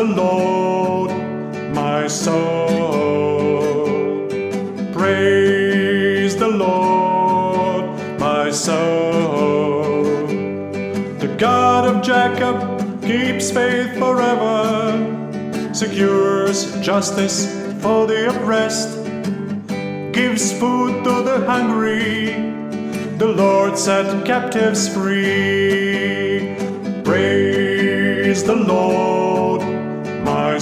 the Lord, my soul. Praise the Lord, my soul. The God of Jacob keeps faith forever, secures justice for the oppressed, gives food to the hungry. The Lord set captives free. Praise the Lord, my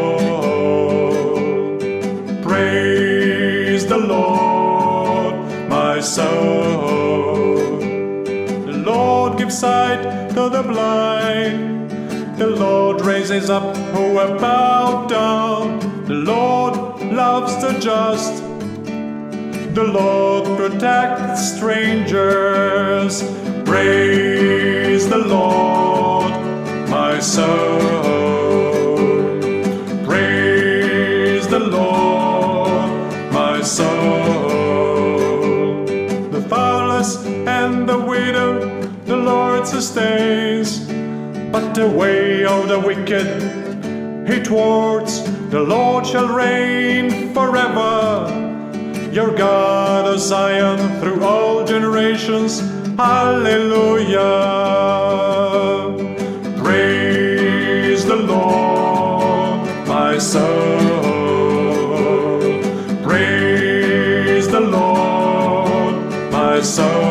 soul. Praise the Lord, my soul. The Lord gives sight to the blind. The Lord raises up who are bowed down. The Lord loves the just. The Lord protects strangers. Praise the Lord, my soul. Praise the Lord, my soul. The fatherless and the widow the Lord sustains, but the way of the wicked he thwarts. The Lord shall reign forever, your God, O Zion, through all generations. Hallelujah. Praise the Lord, my soul. Praise the Lord, my soul.